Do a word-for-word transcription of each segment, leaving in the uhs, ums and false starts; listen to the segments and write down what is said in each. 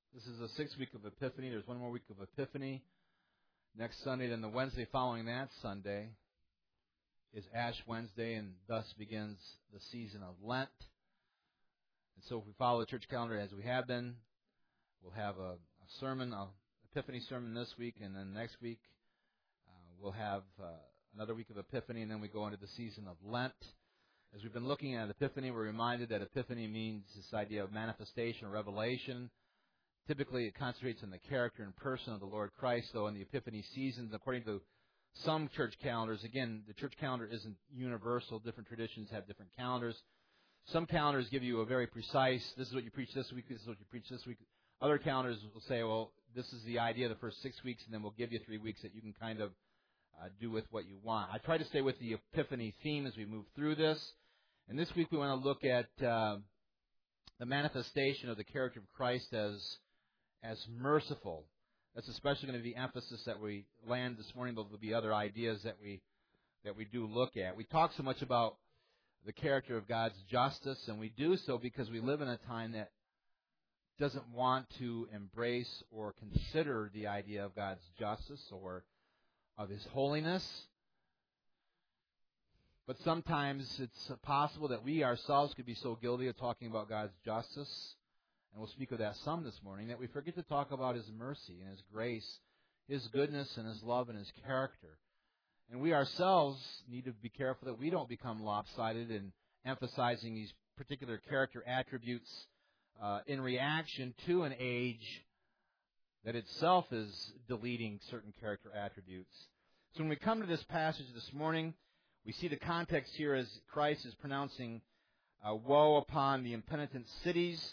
This is the sixth week of Epiphany. There's one more week of Epiphany next Sunday. Then the Wednesday following that Sunday is Ash Wednesday, and thus begins the season of Lent. And so if we follow the church calendar as we have been, we'll have a, a sermon, an Epiphany sermon this week, and then next week uh, we'll have uh, another week of Epiphany, and then we go into the season of Lent. As we've been looking at Epiphany, we're reminded that Epiphany means this idea of manifestation or revelation. Typically, it concentrates on the character and person of the Lord Christ, though in the Epiphany seasons, according to some church calendars, again, the church calendar isn't universal. Different traditions have different calendars. Some calendars give you a very precise, this is what you preach this week, this is what you preach this week. Other calendars will say, well, this is the idea of the first six weeks, and then we'll give you three weeks that you can kind of uh, do with what you want. I try to stay with the Epiphany theme as we move through this. And this week we want to look at uh, the manifestation of the character of Christ as as merciful. That's especially going to be the emphasis that we land this morning, but there'll be other ideas that we that we do look at. We talk so much about the character of God's justice, and we do so because we live in a time that doesn't want to embrace or consider the idea of God's justice or of His holiness. But sometimes it's possible that we ourselves could be so guilty of talking about God's justice, and we'll speak of that some this morning, that we forget to talk about His mercy and His grace, His goodness and His love and His character. And we ourselves need to be careful that we don't become lopsided in emphasizing these particular character attributes uh, in reaction to an age that itself is deleting certain character attributes. So when we come to this passage this morning, we see the context here as Christ is pronouncing uh, woe upon the impenitent cities.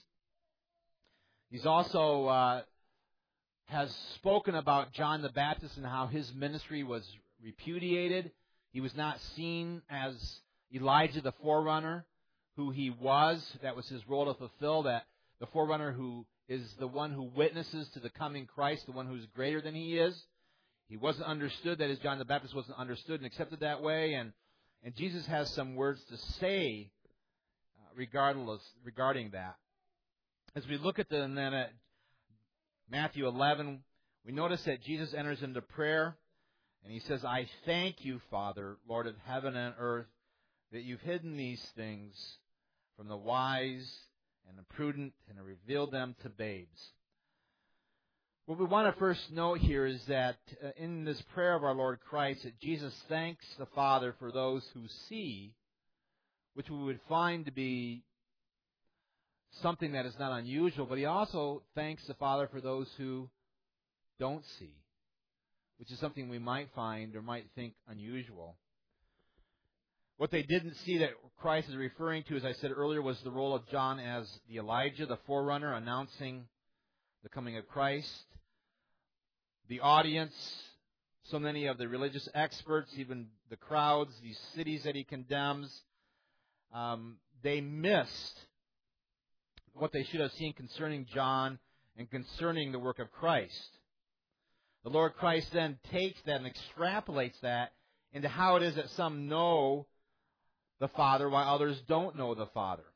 He's also uh, has spoken about John the Baptist and how his ministry was repudiated. He was not seen as Elijah the forerunner, who he was. That was his role to fulfill, that the forerunner who is the one who witnesses to the coming Christ, the one who's greater than he is. He wasn't understood, that is, John the Baptist wasn't understood and accepted that way, and, and Jesus has some words to say uh, regardless, regarding that. As we look at the, and then at Matthew eleven, we notice that Jesus enters into prayer, and he says, I thank you, Father, Lord of heaven and earth, that you've hidden these things from the wise and the prudent and revealed them to babes. What we want to first note here is that uh, in this prayer of our Lord Christ, that Jesus thanks the Father for those who see, which we would find to be something that is not unusual, but he also thanks the Father for those who don't see, which is something we might find or might think unusual. What they didn't see that Christ is referring to, as I said earlier, was the role of John as the Elijah, the forerunner, announcing the coming of Christ. The audience, so many of the religious experts, even the crowds, these cities that he condemns, um, they missed what they should have seen concerning John and concerning the work of Christ. The Lord Christ then takes that and extrapolates that into how it is that some know the Father while others don't know the Father.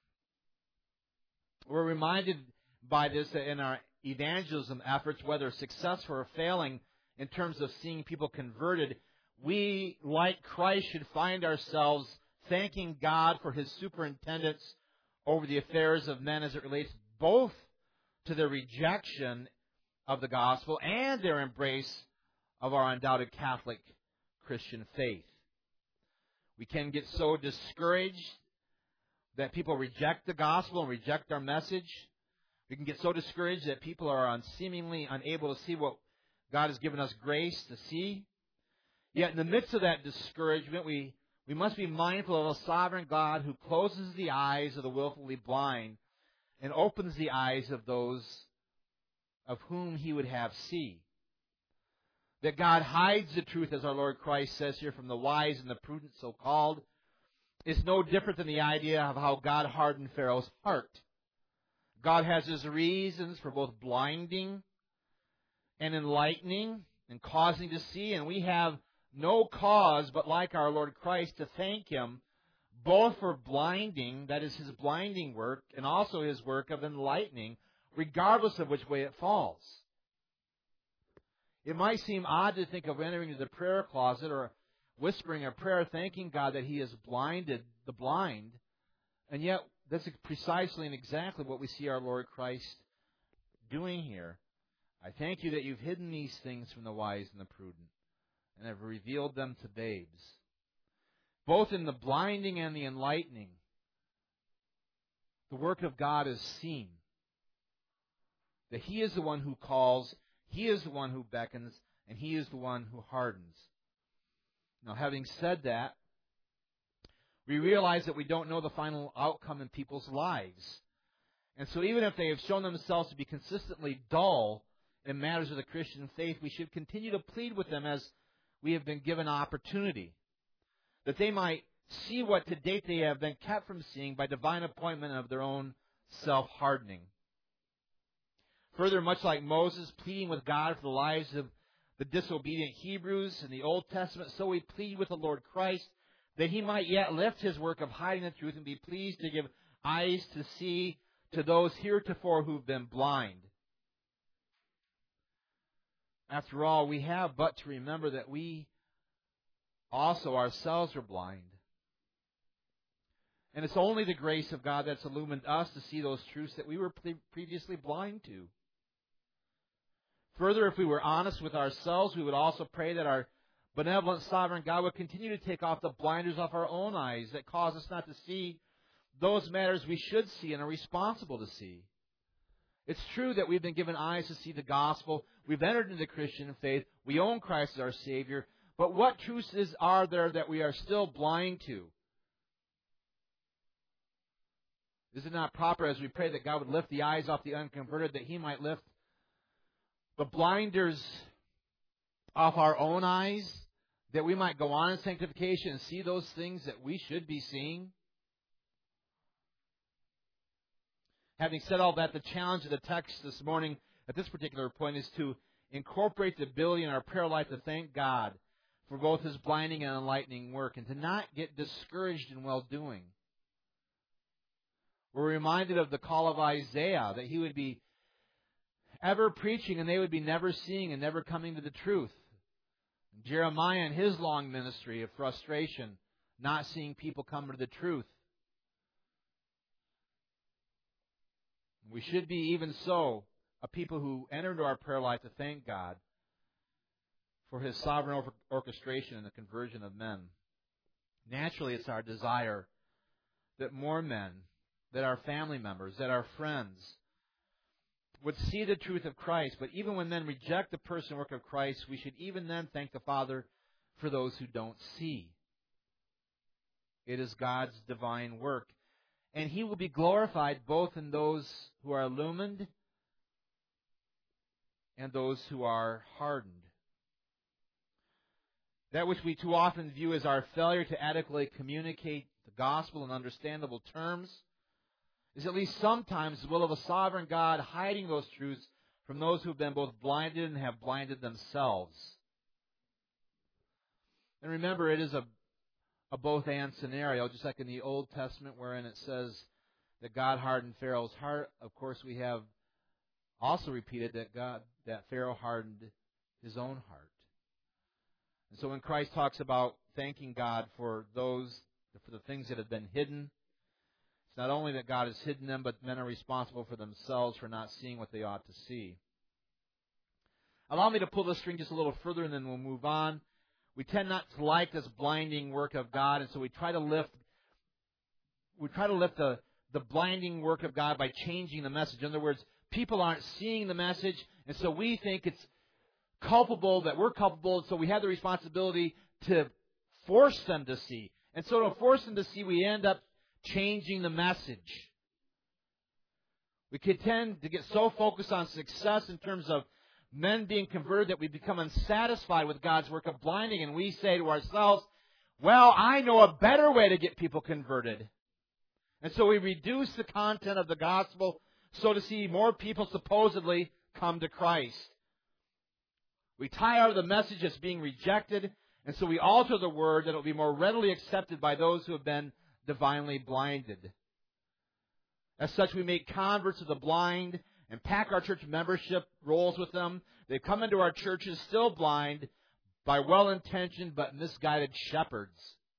We're reminded by this that in our evangelism efforts, whether successful or failing in terms of seeing people converted, we, like Christ, should find ourselves thanking God for His superintendence over the affairs of men as it relates both to their rejection of the gospel and their embrace of our undoubted Catholic Christian faith. We can get so discouraged that people reject the gospel and reject our message. We can get so discouraged that people are unseemingly unable to see what God has given us grace to see. Yet in the midst of that discouragement, we, we must be mindful of a sovereign God who closes the eyes of the willfully blind and opens the eyes of those of whom He would have see. That God hides the truth, as our Lord Christ says here, from the wise and the prudent so-called, is no different than the idea of how God hardened Pharaoh's heart. God has His reasons for both blinding and enlightening and causing to see, and we have no cause but, like our Lord Christ, to thank Him both for blinding, that is His blinding work, and also His work of enlightening, regardless of which way it falls. It might seem odd to think of entering into the prayer closet or whispering a prayer thanking God that He has blinded the blind, and yet that's precisely and exactly what we see our Lord Christ doing here. I thank you that you've hidden these things from the wise and the prudent, and have revealed them to babes. Both in the blinding and the enlightening, the work of God is seen. That He is the one who calls, He is the one who beckons, and He is the one who hardens. Now, having said that, we realize that we don't know the final outcome in people's lives. And so even if they have shown themselves to be consistently dull in matters of the Christian faith, we should continue to plead with them as we have been given opportunity, that they might see what to date they have been kept from seeing by divine appointment of their own self-hardening. Further, much like Moses pleading with God for the lives of the disobedient Hebrews in the Old Testament, so we plead with the Lord Christ that He might yet lift His work of hiding the truth and be pleased to give eyes to see to those heretofore who've been blind. After all, we have but to remember that we also ourselves are blind. And it's only the grace of God that's illumined us to see those truths that we were previously blind to. Further, if we were honest with ourselves, we would also pray that our benevolent sovereign God would continue to take off the blinders off our own eyes that cause us not to see those matters we should see and are responsible to see. It's true that we've been given eyes to see the gospel. We've entered into the Christian faith. We own Christ as our Savior. But what truths is, are there that we are still blind to? Is it not proper, as we pray that God would lift the eyes off the unconverted, that He might lift the blinders off our own eyes, that we might go on in sanctification and see those things that we should be seeing? Having said all that, the challenge of the text this morning at this particular point is to incorporate the ability in our prayer life to thank God for both His blinding and enlightening work, and to not get discouraged in well-doing. We're reminded of the call of Isaiah, that he would be ever preaching and they would be never seeing and never coming to the truth. Jeremiah in his long ministry of frustration, not seeing people come to the truth. We should be even so a people who enter into our prayer life to thank God for His sovereign orchestration and the conversion of men. Naturally, it's our desire that more men, that our family members, that our friends would see the truth of Christ. But even when men reject the person and work of Christ, we should even then thank the Father for those who don't see. It is God's divine work. And He will be glorified both in those who are illumined and those who are hardened. That which we too often view as our failure to adequately communicate the gospel in understandable terms is at least sometimes the will of a sovereign God hiding those truths from those who have been both blinded and have blinded themselves. And remember, it is a, a both-and scenario, just like in the Old Testament wherein it says that God hardened Pharaoh's heart. Of course, we have also repeated that God, that Pharaoh hardened his own heart. And so when Christ talks about thanking God for those, for the things that have been hidden, it's not only that God has hidden them, but men are responsible for themselves for not seeing what they ought to see. Allow me to pull the string just a little further and then we'll move on. We tend not to like this blinding work of God, and so we try to lift we try to lift the, the blinding work of God by changing the message. In other words, people aren't seeing the message, and so we think it's culpable, that we're culpable, and so we have the responsibility to force them to see. And so to force them to see, we end up changing the message. We can tend to get so focused on success in terms of men being converted that we become unsatisfied with God's work of blinding, and we say to ourselves, well, I know a better way to get people converted. And so we reduce the content of the gospel so to see more people supposedly come to Christ. We tie out of the message as being rejected, and so we alter the word that it will be more readily accepted by those who have been divinely blinded. As such, we make converts of the blind and pack our church membership rolls with them. They come into our churches still blind by well-intentioned but misguided shepherds.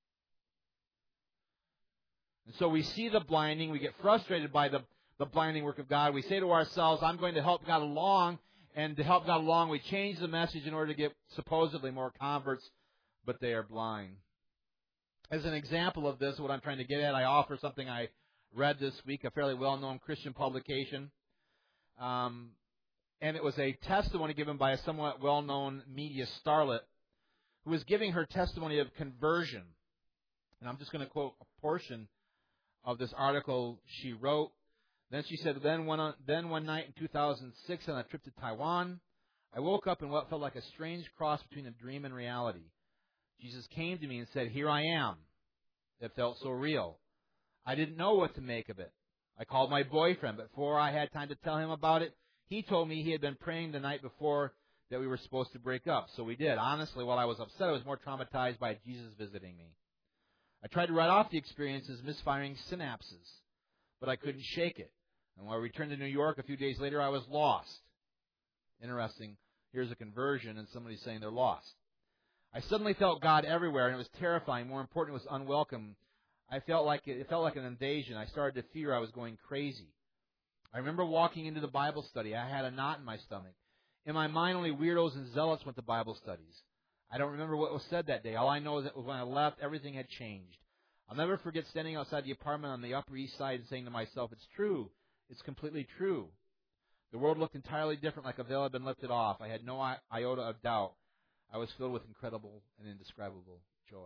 And so we see the blinding. We get frustrated by the, the blinding work of God. We say to ourselves, I'm going to help God along. And to help God along, we change the message in order to get supposedly more converts, but they are blind. As an example of this, what I'm trying to get at, I offer something I read this week, a fairly well-known Christian publication. Um, and it was a testimony given by a somewhat well-known media starlet who was giving her testimony of conversion. And I'm just going to quote a portion of this article she wrote. Then she said, then one, then one night in two thousand six on a trip to Taiwan, I woke up in what felt like a strange cross between a dream and reality. Jesus came to me and said, here I am. It felt so real. I didn't know what to make of it. I called my boyfriend, but before I had time to tell him about it, he told me he had been praying the night before that we were supposed to break up. So we did. Honestly, while I was upset, I was more traumatized by Jesus visiting me. I tried to write off the experience as misfiring synapses, but I couldn't shake it. And when I returned to New York a few days later, I was lost. Interesting. Here's a conversion, and somebody saying they're lost. I suddenly felt God everywhere, and it was terrifying. More important, it was unwelcome. I felt like it, it felt like an invasion. I started to fear I was going crazy. I remember walking into the Bible study. I had a knot in my stomach. In my mind, only weirdos and zealots went to Bible studies. I don't remember what was said that day. All I know is that when I left, everything had changed. I'll never forget standing outside the apartment on the Upper East Side and saying to myself, it's true. It's completely true. The world looked entirely different, like a veil had been lifted off. I had no iota of doubt. I was filled with incredible and indescribable joy.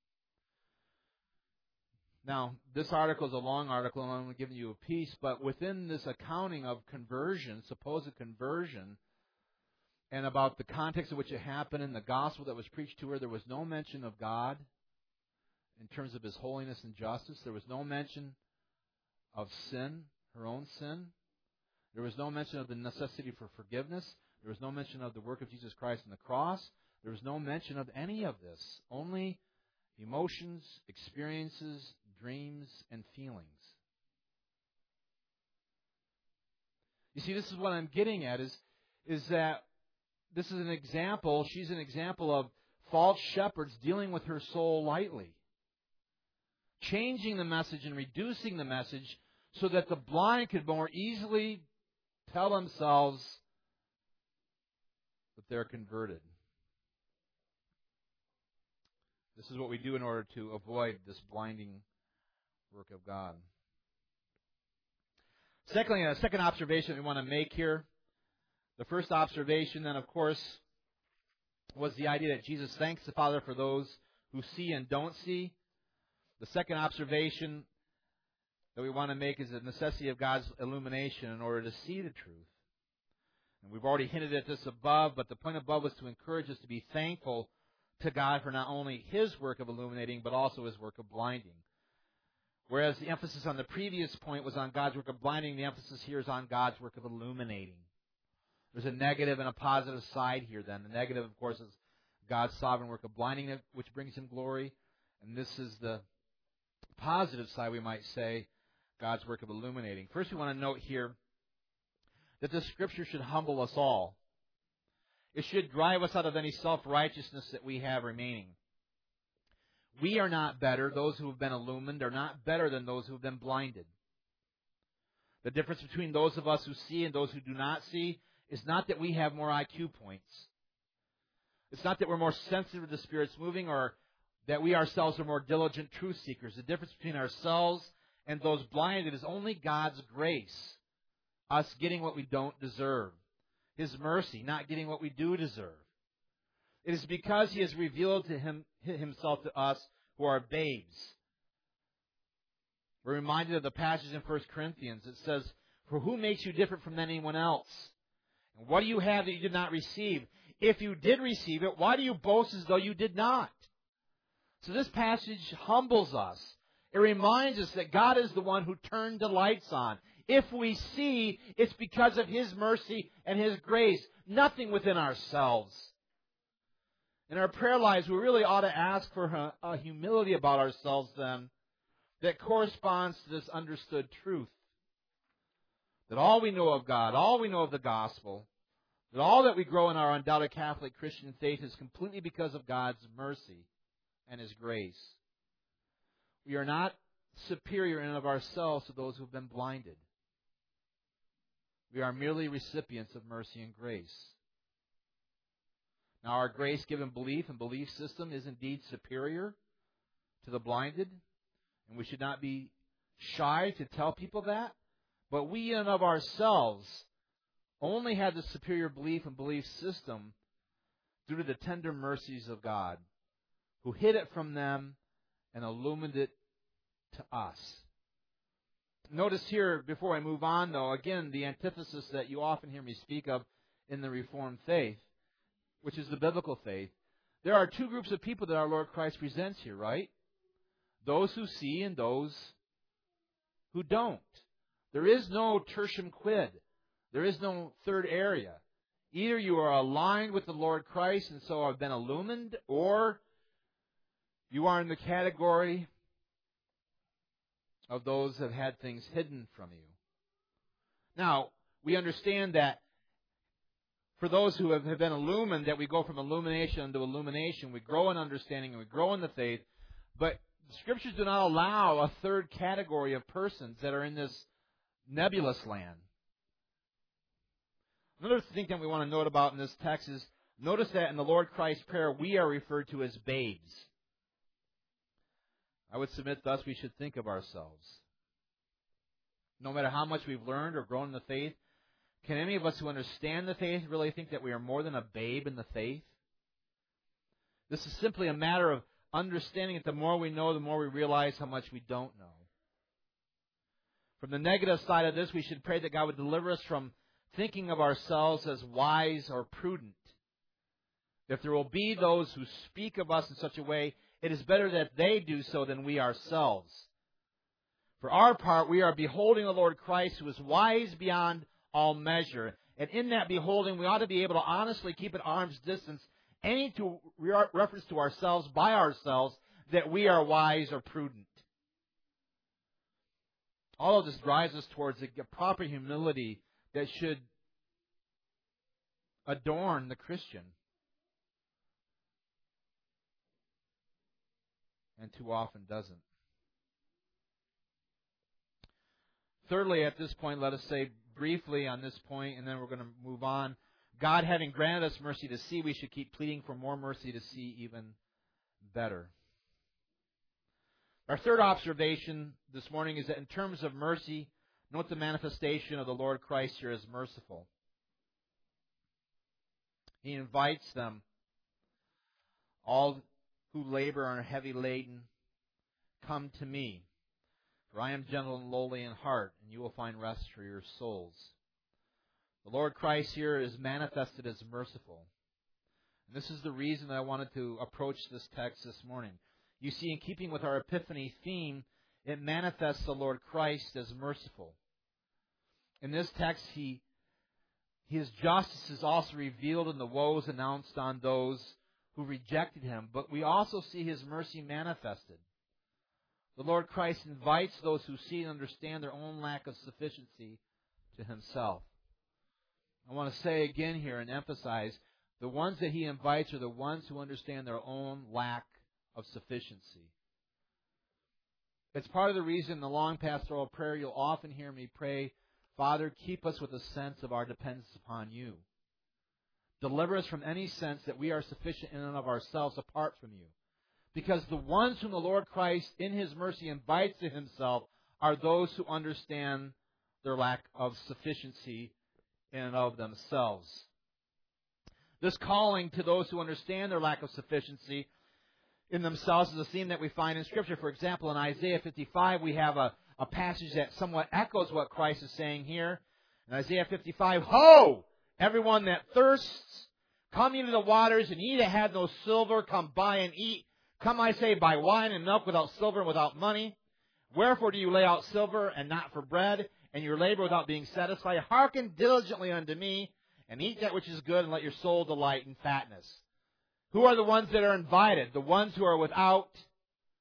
Now, this article is a long article, and I'm only giving you a piece, but within this accounting of conversion, supposed conversion, and about the context in which it happened and the gospel that was preached to her, there was no mention of God in terms of His holiness and justice. There was no mention of sin, her own sin. There was no mention of the necessity for forgiveness. There was no mention of the work of Jesus Christ on the cross. There was no mention of any of this. Only emotions, experiences, dreams, and feelings. You see, this is what I'm getting at, is, is that this is an example, she's an example of false shepherds dealing with her soul lightly. Changing the message and reducing the message so that the blind could more easily tell themselves that they're converted. This is what we do in order to avoid this blinding work of God. Secondly, a second observation we want to make here. The first observation, then, of course, was the idea that Jesus thanks the Father for those who see and don't see. The second observation that we want to make is the necessity of God's illumination in order to see the truth. And we've already hinted at this above, but the point above was to encourage us to be thankful to God for not only His work of illuminating, but also His work of blinding. Whereas the emphasis on the previous point was on God's work of blinding, the emphasis here is on God's work of illuminating. There's a negative and a positive side here then. The negative, of course, is God's sovereign work of blinding, which brings Him glory. And this is the positive side, we might say, God's work of illuminating. First, we want to note here that the Scripture should humble us all. It should drive us out of any self-righteousness that we have remaining. We are not better. Those who have been illumined are not better than those who have been blinded. The difference between those of us who see and those who do not see is not that we have more I Q points. It's not that we're more sensitive to the Spirit's moving or that we ourselves are more diligent truth seekers. The difference between ourselves and those blinded is only God's grace, us getting what we don't deserve. His mercy, not getting what we do deserve. It is because He has revealed to him, Himself to us who are babes. We're reminded of the passage in First Corinthians. It says, for who makes you different from anyone else? And what do you have that you did not receive? If you did receive it, why do you boast as though you did not? So this passage humbles us. It reminds us that God is the one who turned the lights on. If we see, it's because of His mercy and His grace, nothing within ourselves. In our prayer lives, we really ought to ask for a, a humility about ourselves then that corresponds to this understood truth. that all we know of God, all we know of the gospel, that all that we grow in our undoubted Catholic Christian faith is completely because of God's mercy and His grace. We are not superior in and of ourselves to those who have been blinded. We are merely recipients of mercy and grace. Now, our grace-given belief and belief system is indeed superior to the blinded, and we should not be shy to tell people that. But we in and of ourselves only have the superior belief and belief system due to the tender mercies of God, who hid it from them and illumined it to us. Notice here, before I move on, though, again, the antithesis that you often hear me speak of in the Reformed faith, which is the biblical faith. There are two groups of people that our Lord Christ presents here, right? Those who see and those who don't. There is no tertium quid. There is no third area. Either you are aligned with the Lord Christ and so have been illumined, or you are in the category of those that have had things hidden from you. Now, we understand that for those who have been illumined, that we go from illumination to illumination. We grow in understanding and we grow in the faith. But the Scriptures do not allow a third category of persons that are in this nebulous land. Another thing that we want to note about in this text is, notice that in the Lord Christ's Prayer, we are referred to as babes. I would submit thus we should think of ourselves. No matter how much we've learned or grown in the faith, can any of us who understand the faith really think that we are more than a babe in the faith? This is simply a matter of understanding that the more we know, the more we realize how much we don't know. From the negative side of this, we should pray that God would deliver us from thinking of ourselves as wise or prudent. If there will be those who speak of us in such a way, it is better that they do so than we ourselves. For our part, we are beholding the Lord Christ, who is wise beyond all measure. And in that beholding, we ought to be able to honestly keep at arm's distance any to re- reference to ourselves by ourselves that we are wise or prudent. All of this drives us towards a proper humility that should adorn the Christian. And too often doesn't. Thirdly, at this point, let us say briefly on this point, and then we're going to move on. God having granted us mercy to see, we should keep pleading for more mercy to see even better. Our third observation this morning is that in terms of mercy, note the manifestation of the Lord Christ here as merciful. He invites them, all who labor and are heavy laden, come to me. For I am gentle and lowly in heart, and you will find rest for your souls. The Lord Christ here is manifested as merciful. And this is the reason that I wanted to approach this text this morning. You see, in keeping with our Epiphany theme, it manifests the Lord Christ as merciful. In this text, he, His justice is also revealed in the woes announced on those who rejected Him, but we also see His mercy manifested. The Lord Christ invites those who see and understand their own lack of sufficiency to Himself. I want to say again here and emphasize, the ones that He invites are the ones who understand their own lack of sufficiency. It's part of the reason in the long pastoral prayer you'll often hear me pray, Father, keep us with a sense of our dependence upon You. Deliver us from any sense that we are sufficient in and of ourselves apart from You. Because the ones whom the Lord Christ, in His mercy, invites to Himself are those who understand their lack of sufficiency in and of themselves. This calling to those who understand their lack of sufficiency in themselves is a theme that we find in Scripture. For example, in Isaiah fifty-five, we have a, a passage that somewhat echoes what Christ is saying here. In Isaiah fifty-five, Ho! Everyone that thirsts, come ye to the waters, and ye that have no silver, come buy and eat. Come, I say, buy wine and milk without silver and without money. Wherefore do you lay out silver and not for bread, and your labor without being satisfied? Hearken diligently unto me, and eat that which is good, and let your soul delight in fatness. Who are the ones that are invited? The ones who are without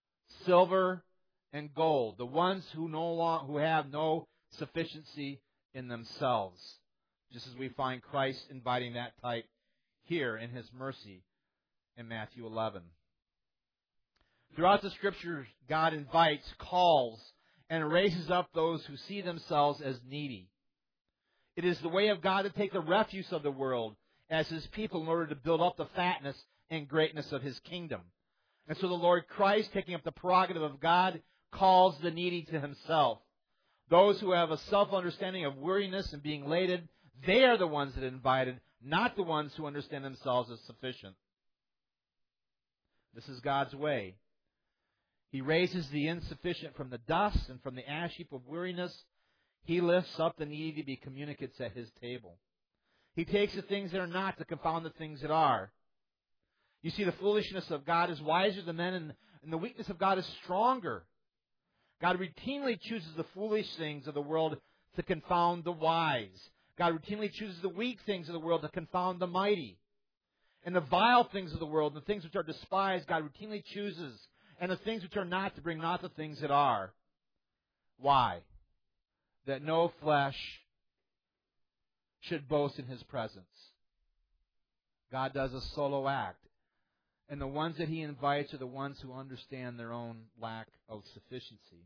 silver and gold. The ones who no long, who have no sufficiency in themselves, just as we find Christ inviting that type here in His mercy in Matthew eleven. Throughout the Scriptures, God invites, calls, and raises up those who see themselves as needy. It is the way of God to take the refuse of the world as His people in order to build up the fatness and greatness of His kingdom. And so the Lord Christ, taking up the prerogative of God, calls the needy to Himself. Those who have a self-understanding of weariness and being laden, they are the ones that are invited, not the ones who understand themselves as sufficient. This is God's way. He raises the insufficient from the dust and from the ash heap of weariness. He lifts up the needy to be communicates at His table. He takes the things that are not to confound the things that are. You see, the foolishness of God is wiser than men, and, and the weakness of God is stronger. God routinely chooses the foolish things of the world to confound the wise. God routinely chooses the weak things of the world to confound the mighty. And the vile things of the world, the things which are despised, God routinely chooses. And the things which are not to bring not the things that are. Why? That no flesh should boast in His presence. God does a solo act. And the ones that He invites are the ones who understand their own lack of sufficiency.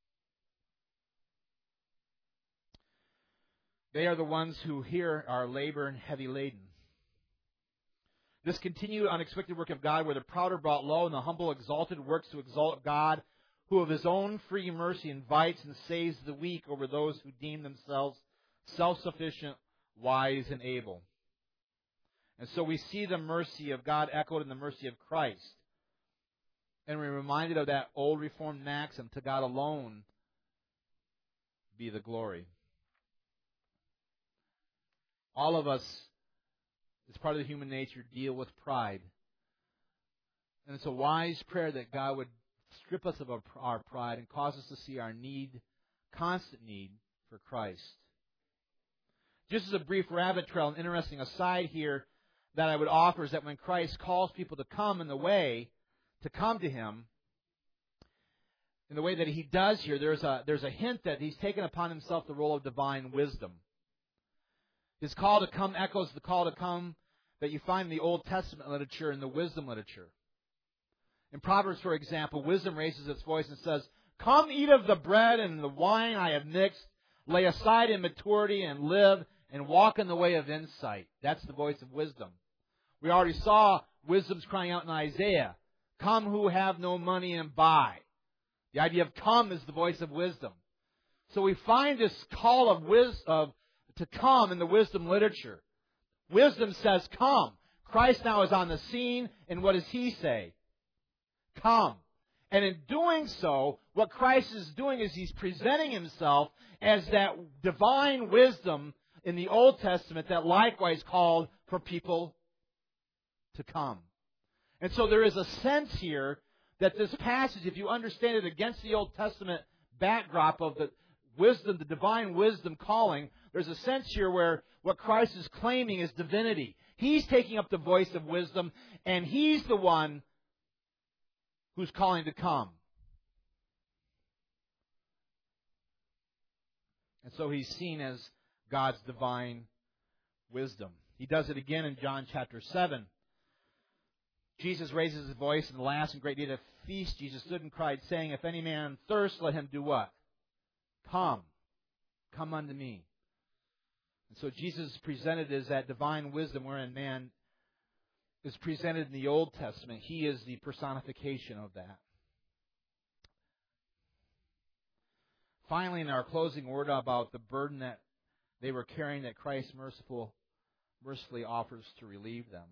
They are the ones who here are labor and heavy laden. This continued unexpected work of God, where the proud are brought low and the humble exalted, works to exalt God, who of His own free mercy invites and saves the weak over those who deem themselves self-sufficient, wise, and able. And so we see the mercy of God echoed in the mercy of Christ. And we're reminded of that old Reformed maxim, to God alone be the glory. All of us, as part of the human nature, deal with pride. And it's a wise prayer that God would strip us of our pride and cause us to see our need, constant need for Christ. Just as a brief rabbit trail, an interesting aside here that I would offer is that when Christ calls people to come in the way, to come to Him, in the way that He does here, there's a, there's a hint that He's taken upon Himself the role of divine wisdom. His call to come echoes the call to come that you find in the Old Testament literature and the wisdom literature. In Proverbs, for example, wisdom raises its voice and says, "Come eat of the bread and the wine I have mixed, lay aside immaturity and live, and walk in the way of insight." That's the voice of wisdom. We already saw wisdom's crying out in Isaiah, "Come who have no money and buy." The idea of come is the voice of wisdom. So we find this call of wisdom, of to come in the wisdom literature. Wisdom says, come. Christ now is on the scene, and what does He say? Come. And in doing so, what Christ is doing is He's presenting Himself as that divine wisdom in the Old Testament that likewise called for people to come. And so there is a sense here that this passage, if you understand it against the Old Testament backdrop of the wisdom, the divine wisdom calling, there's a sense here where what Christ is claiming is divinity. He's taking up the voice of wisdom, and He's the one who's calling to come. And so He's seen as God's divine wisdom. He does it again in John chapter seven. Jesus raises His voice in the last and great day of the feast. Jesus stood and cried, saying, "If any man thirst, let him do what? Come. Come unto me." And so Jesus is presented as that divine wisdom wherein man is presented in the Old Testament. He is the personification of that. Finally, in our closing word about the burden that they were carrying that Christ merciful, mercifully offers to relieve them.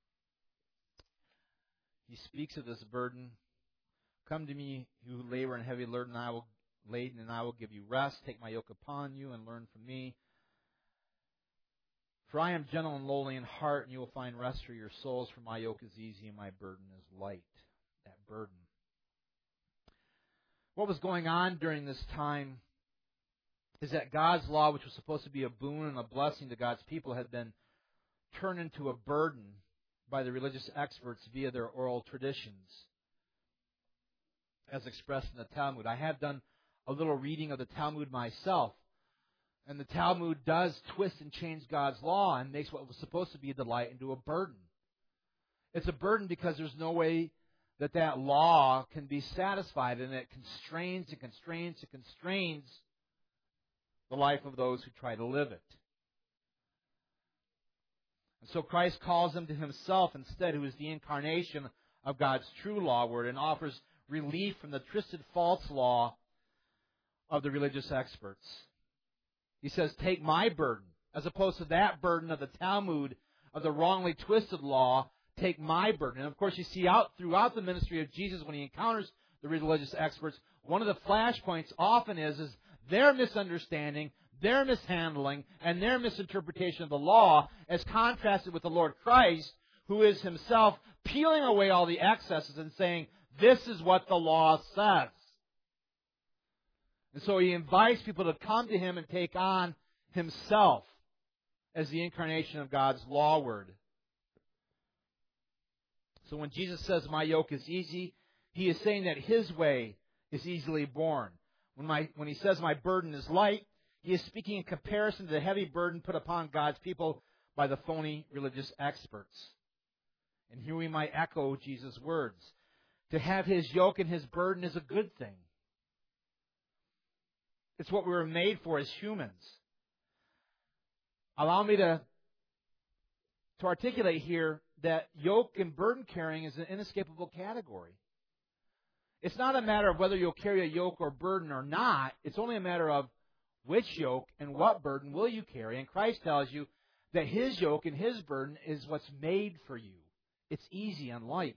He speaks of this burden. "Come to me, you who labor and heavy laden, and I will laden, and I will give you rest. Take my yoke upon you and learn from me. For I am gentle and lowly in heart, and you will find rest for your souls. For my yoke is easy and my burden is light." That burden. What was going on during this time is that God's law, which was supposed to be a boon and a blessing to God's people, had been turned into a burden by the religious experts via their oral traditions, as expressed in the Talmud. I have done a little reading of the Talmud myself. And the Talmud does twist and change God's law and makes what was supposed to be a delight into a burden. It's a burden because there's no way that that law can be satisfied, and it constrains and constrains and constrains the life of those who try to live it. And so Christ calls them to himself instead, who is the incarnation of God's true law word, and offers relief from the twisted false law of the religious experts. He says, take my burden, as opposed to that burden of the Talmud, of the wrongly twisted law. Take my burden. And of course, you see out throughout the ministry of Jesus, when he encounters the religious experts, one of the flashpoints often is, is their misunderstanding, their mishandling, and their misinterpretation of the law, as contrasted with the Lord Christ, who is himself peeling away all the excesses and saying, this is what the law says. And so he invites people to come to him and take on himself as the incarnation of God's law word. So when Jesus says, my yoke is easy, he is saying that his way is easily borne. When, my, when he says, my burden is light, he is speaking in comparison to the heavy burden put upon God's people by the phony religious experts. And here we might echo Jesus' words. To have his yoke and his burden is a good thing. It's what we were made for as humans. Allow me to, to articulate here that yoke and burden carrying is an inescapable category. It's not a matter of whether you'll carry a yoke or burden or not. It's only a matter of which yoke and what burden will you carry. And Christ tells you that his yoke and his burden is what's made for you. It's easy and light.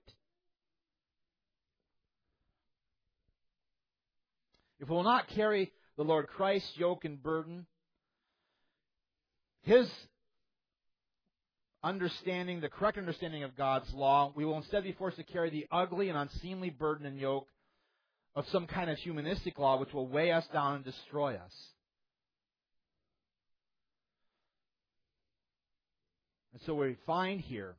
If we will not carry the Lord Christ's yoke and burden, his understanding, the correct understanding of God's law, we will instead be forced to carry the ugly and unseemly burden and yoke of some kind of humanistic law which will weigh us down and destroy us. And so we find here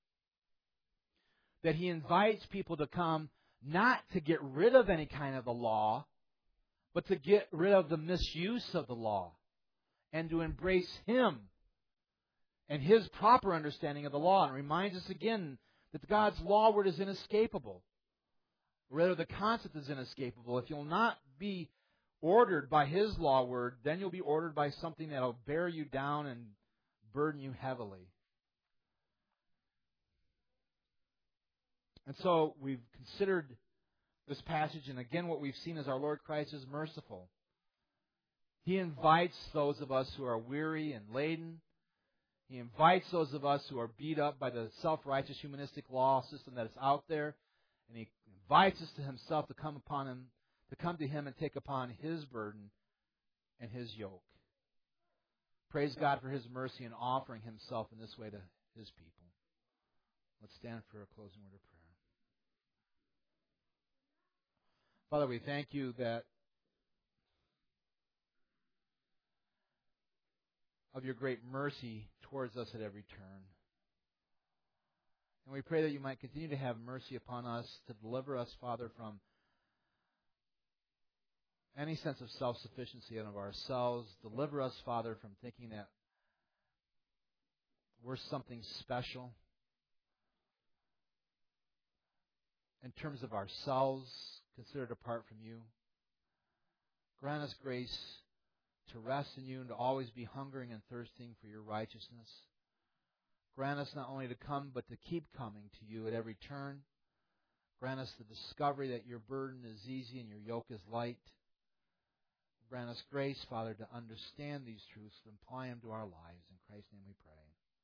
that he invites people to come not to get rid of any kind of the law, but to get rid of the misuse of the law and to embrace him and his proper understanding of the law. And it reminds us again that God's law word is inescapable. Rather, the concept is inescapable. If you'll not be ordered by his law word, then you'll be ordered by something that will bear you down and burden you heavily. And so we've considered this passage, and again what we've seen is our Lord Christ is merciful. He invites those of us who are weary and laden. He invites those of us who are beat up by the self-righteous humanistic law system that is out there. And he invites us to himself to come upon him, to come to him and take upon his burden and his yoke. Praise God for his mercy in offering himself in this way to his people. Let's stand for a closing word of prayer. Father, we thank you that of your great mercy towards us at every turn. And we pray that you might continue to have mercy upon us, to deliver us, Father, from any sense of self-sufficiency of ourselves. Deliver us, Father, from thinking that we're something special in terms of ourselves, considered apart from you. Grant us grace to rest in you and to always be hungering and thirsting for your righteousness. Grant us not only to come, but to keep coming to you at every turn. Grant us the discovery that your burden is easy and your yoke is light. Grant us grace, Father, to understand these truths and apply them to our lives. In Christ's name we pray.